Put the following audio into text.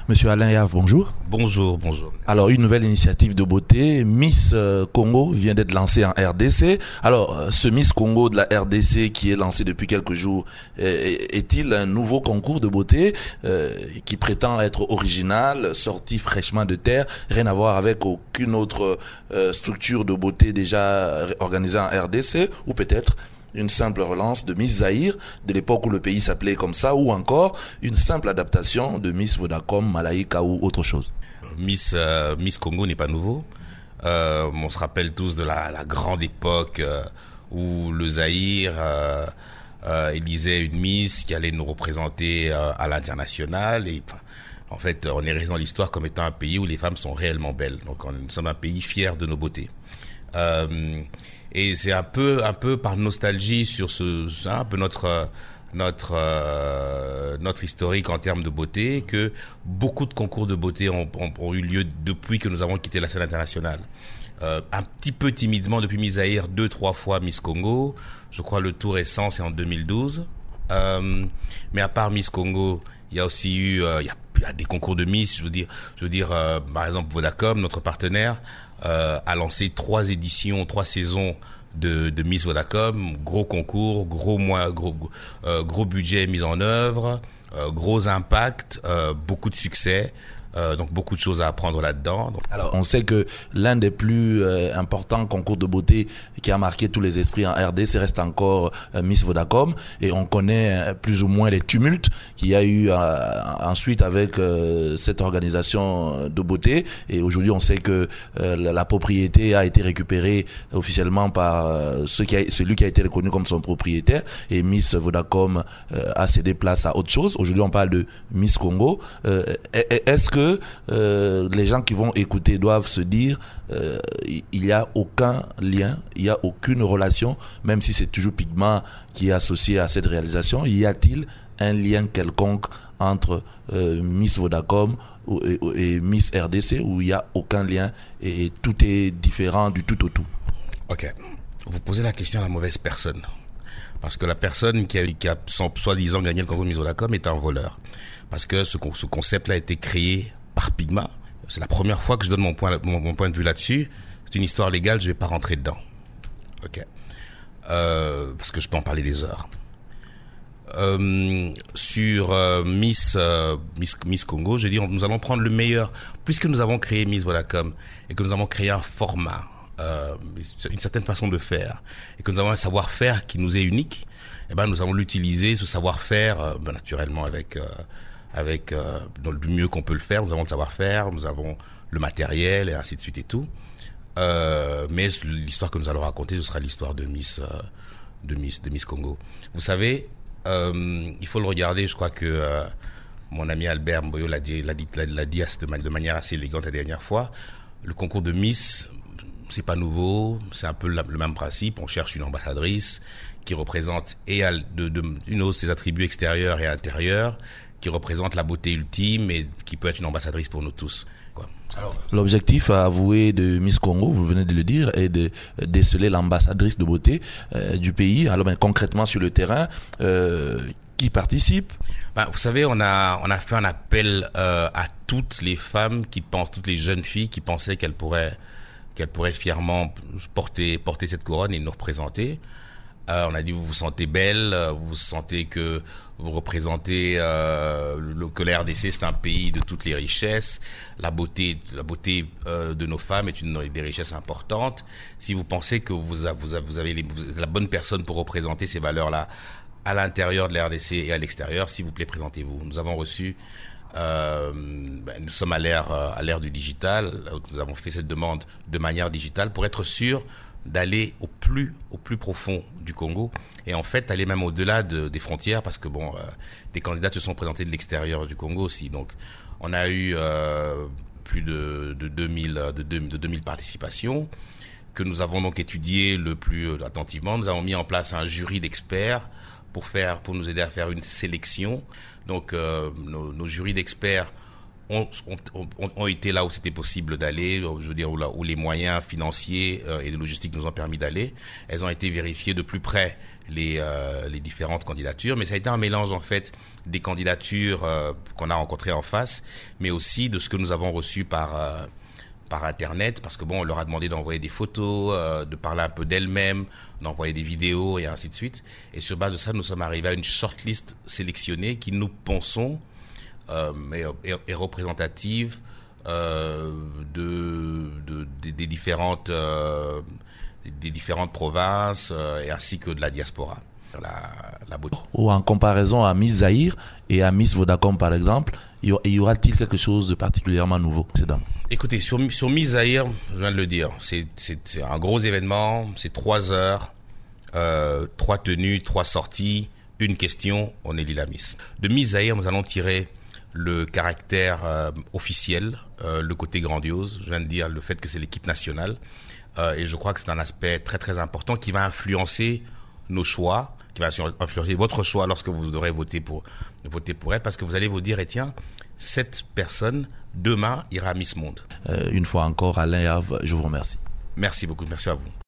Monsieur Alain Yav, bonjour. Bonjour. Alors, une nouvelle initiative de beauté, Miss Congo, vient d'être lancée en RDC. Alors, ce Miss Congo de la RDC qui est lancé depuis quelques jours, est-il un nouveau concours de beauté qui prétend être original, sorti fraîchement de terre, rien à voir avec aucune autre structure de beauté déjà organisée en RDC, ou peut-être une simple relance de Miss Zaïre, de l'époque où le pays s'appelait comme ça, ou encore une simple adaptation de Miss Vodacom, Malaika ou autre chose? Miss Congo n'est pas nouveau. On se rappelle tous de la grande époque où le Zaïre élisait une Miss qui allait nous représenter à l'international. Et en fait, on est resté dans l'histoire comme étant un pays où les femmes sont réellement belles. Donc, nous sommes un pays fier de nos beautés. Et c'est un peu par nostalgie sur un peu notre historique en termes de beauté que beaucoup de concours de beauté ont eu lieu depuis que nous avons quitté la scène internationale. Un petit peu timidement depuis Miss Zaïre, 2-3 fois Miss Congo. Je crois le tout récent c'est en 2012. Mais à part Miss Congo, il y a aussi eu il y a des concours de Miss. Je veux dire par exemple Vodacom, notre partenaire, a lancé 3 saisons de Miss Vodacom, gros concours, gros budget mis en œuvre, gros impact, beaucoup de succès. Donc beaucoup de choses à apprendre là-dedans. Alors, on sait que l'un des plus importants concours de beauté qui a marqué tous les esprits en RDC reste encore Miss Vodacom, et on connaît plus ou moins les tumultes qu'il y a eu ensuite avec cette organisation de beauté, et aujourd'hui on sait que la propriété a été récupérée officiellement par celui qui a été reconnu comme son propriétaire, et Miss Vodacom a cédé place à autre chose. Aujourd'hui on parle de Miss Congo. Est-ce que les gens qui vont écouter doivent se dire il n'y a aucun lien, il n'y a aucune relation, même si c'est toujours Pigma qui est associé à cette réalisation, y a-t-il un lien quelconque entre Miss Vodacom et Miss RDC, où il n'y a aucun lien et tout est différent du tout au tout? Ok, vous posez la question à la mauvaise personne, parce que la personne qui a soi-disant gagné le concours de Miss Vodacom est un voleur. Parce que ce concept-là a été créé par Pigma. C'est la première fois que je donne mon point de vue là-dessus. C'est une histoire légale, je vais pas rentrer dedans. Ok. Parce que je peux en parler des heures. Sur Miss Congo, je dis nous allons prendre le meilleur, puisque nous avons créé Miss Vodacom et que nous avons créé un format, une certaine façon de faire, et que nous avons un savoir-faire qui nous est unique. Eh ben nous allons l'utiliser, ce savoir-faire, naturellement avec du mieux qu'on peut le faire. Nous avons le savoir-faire, nous avons le matériel et ainsi de suite et tout. Mais l'histoire que nous allons raconter, ce sera l'histoire de Miss Congo. Vous savez, il faut le regarder. Je crois que mon ami Albert Mboyo l'a dit de manière assez élégante la dernière fois. Le concours de Miss, c'est pas nouveau, c'est un peu le même principe. On cherche une ambassadrice qui représente une de ses attributs extérieurs et intérieurs, qui représente la beauté ultime et qui peut être une ambassadrice pour nous tous. Alors, l'objectif avoué de Miss Congo, vous venez de le dire, est de déceler l'ambassadrice de beauté du pays. Alors concrètement sur le terrain, qui participe? Vous savez, on a fait un appel à toutes les femmes toutes les jeunes filles qui pensaient qu'elles pourraient fièrement porter cette couronne et nous représenter. On a dit vous vous sentez belle, vous sentez que vous représentez que la RDC c'est un pays de toutes les richesses, la beauté de nos femmes est une des richesses importantes. Si vous pensez que vous avez la bonne personne pour représenter ces valeurs-là à l'intérieur de la RDC et à l'extérieur, s'il vous plaît présentez-vous. Nous avons reçu nous sommes à l'ère du digital. Nous avons fait cette demande de manière digitale pour être sûr d'aller au plus profond du Congo et en fait aller même au-delà des frontières, parce que des candidats se sont présentés de l'extérieur du Congo aussi. Donc on a eu plus de 2000 participations que nous avons donc étudié le plus attentivement. Nous avons mis en place un jury d'experts pour nous aider à faire une sélection. Donc nos jurys d'experts ont été là où c'était possible d'aller, je veux dire où les moyens financiers et de logistique nous ont permis d'aller. Elles ont été vérifiées de plus près les différentes candidatures, mais ça a été un mélange en fait des candidatures qu'on a rencontrées en face, mais aussi de ce que nous avons reçu par Internet, parce que bon, on leur a demandé d'envoyer des photos, de parler un peu d'elles-mêmes, d'envoyer des vidéos et ainsi de suite. Et sur base de ça, nous sommes arrivés à une shortlist sélectionnée qui, nous pensons, est représentative des différentes provinces et ainsi que de la diaspora. Ou en comparaison à Miss Zaïre et à Miss Vodacom par exemple, y aura-t-il quelque chose de particulièrement nouveau? Écoutez, sur Miss Zaïre, je viens de le dire, c'est un gros événement, c'est 3 heures, 3 tenues, 3 sorties, une question, on élit la Miss. De Miss Zaïre, nous allons tirer le caractère officiel, le côté grandiose, je viens de dire le fait que c'est l'équipe nationale, et je crois que c'est un aspect très très important qui va influencer nos choix, qui va influencer votre choix lorsque vous devrez voter pour elle, parce que vous allez vous dire, et tiens, cette personne, demain, ira à Miss Monde. Une fois encore, Alain Herve, je vous remercie. Merci beaucoup, merci à vous.